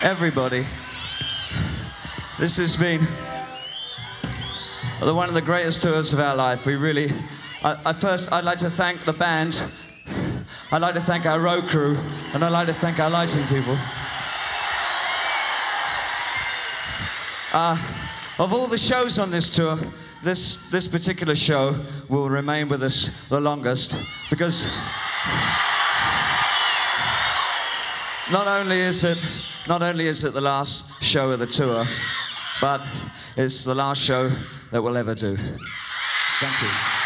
everybody. This has been one of the greatest tours of our life. We really... I'd like to thank the band. I'd like to thank our road crew, and I'd like to thank our lighting people. Of all the shows on this tour, this particular show will remain with us the longest, because not only is it the last show of the tour, but it's the last show that we'll ever do. Thank you.